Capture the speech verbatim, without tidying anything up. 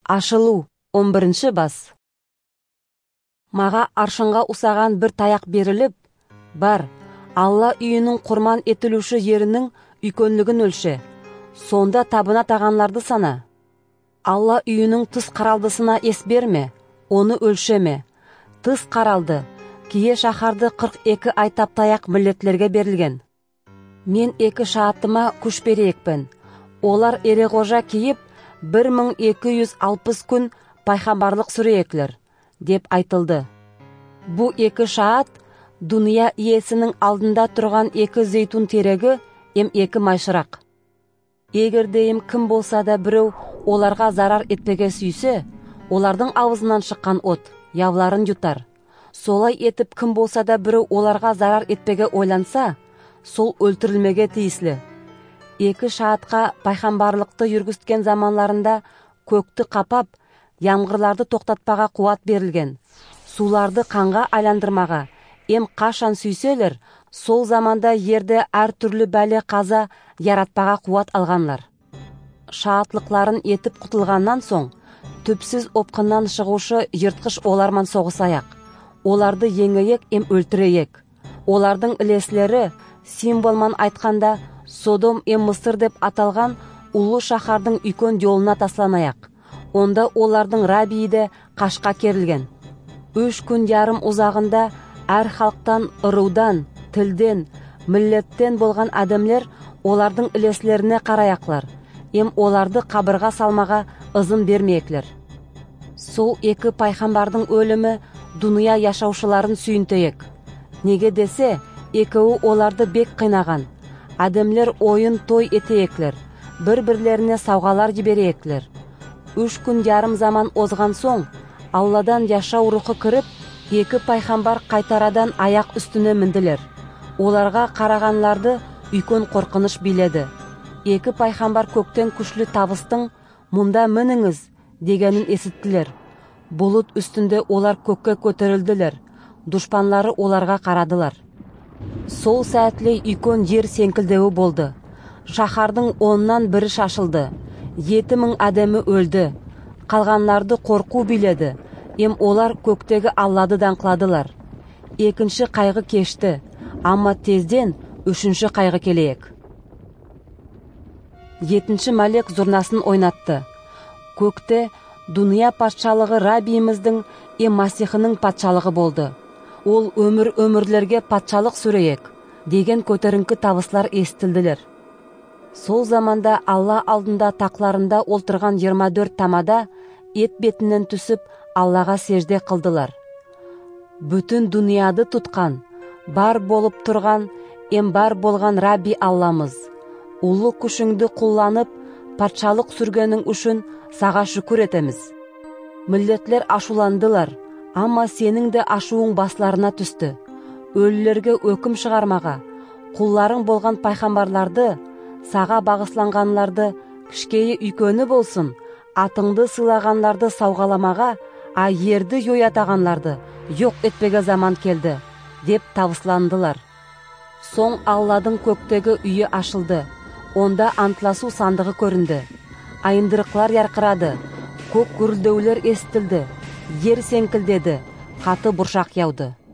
Ашылуу он биринчи бас. Мага аршынга усаган bir таяк берилип, бар, Алла үйүнүн курман этилүүчү жеринин үйкөнлүгүн өлчө. Сонда табына таганларды сана. Алла үйүнүн тыс каралдысына эс берме, оны өлчөме. Тыс каралды, кие шахарды кырк эки ай таптаяк миллетлерге берилген. Мен эки шаатыма күч берейекпен. Олар эре кожа кийип, bir ming эки жүз алпыс күн пайгамбарлык сүрөйеклер, деп айтылды. Бу эки шаат дуния иесинин алдында турган эки зейтун тереги эм эки майшырак. Эгерде эм ким болса да бирөө оларга зарар этпеге сүйсө, олардын абызынан чыккан от явларын ютар. Солай этип ким болса да бирөө оларга зарар этпеге ойланса, сол өлтүрүлмеге тийисли. Эки шаатка пайгамбарлыкты жүргүзген заманларында көктү капап, ямгырларды токтотпага кубат берилген. Сууларды канга айландырмага, эм кашан сүйсөлөр, сол заманда жерде ар түрлүү бәле каза яратпага кубат алганлар. Шаатлыкларын этип кутулгандан соң, түпсүз опкундан чыгуучу жырткыч оларман согусаяк. Оларды еңейек эм өлтүрейек. Олардын илеслери символман айтканда Содом эм Мысыр деп аталган улуу шахардын үйкөн жолуна тасланаяк. Онда олардын рабийи де кашка керилген. Үч күн ярым узагында ар халктан, ыруудан, тилден, миллеттен болгон адамдар олардын илеслерине караяклар. Эм оларды кабырга салмага ызын бермейеклер. Сол эки пайгамбардын өлүмү дуния жашаушыларын сүйүнтөйек. Неге десе, экөө оларды бек кыйнаган. Адамдар оюн той этейеклер, bir-biрлерине саугалар жиберейеклер. Үч күн ярым заман озган соң, Алладан жашоо руху кирип, эки пайгамбар кайтарадан аяк үстүнө миндилер. Оларга караганларды үйкөн коркунуч биледи. Эки пайгамбар көктөн күчлүү табыстың «Мунда миниңиз» дегенин эситтилер. Булут үстүндө олар көккө көтөрүлдүлөр. Душпанлары оларга карадылар. Сол саатлей үйкөн жер сеңкилдеүү болду. Шахардын оннан бири шашылды. Жети миң адамы өлдү. Калганларды коркуу биледи. Эм олар көктөгү Аллады даңкладылар. Экинчи кайгы кечти, амма тезден үчүнчү кайгы келейек. Жетинчи малек зурнасын ойнатты. Көктө дуния патшалыгы Раббийимиздин эм Масихинин патшалыгы болду. Ол өмүр өмүрлерге патшалык сүрөйек деген көтөрүңкү табыслар эстилдилер. Сол заманда Алла алдында такларында олтурган жыйырма төрт тамада эт бетинен түсүп Аллага сежде кылдылар. Бүтүн дунияды туткан, бар болуп турган, эм бар болгон Рабби Алламыз, улуу күшүңдү кулланып, патшалык сүргөнүң үчүн сага шүкүр этебиз. Миллетлер ашуландылар, амма сенин де ашууң басларына түстү. Өлүлөргө өкүм чыгармага, кулларың болгон пайгамбарларды, сага багысланганларды, кишкейи үйкөнү болсун, атыңды сыйлаганларды саугаламага, а жерди жоятаганларды жок этпеге заман келди, деп табысландылар. Соң Алладын көктөгү үйү ачылды. Онда антласуу сандыгы көрүндү. Айындырыклар яркырады, көк гүрүлдөөлөр эстилди, жер сеңкилдеди, каты буршак яуды.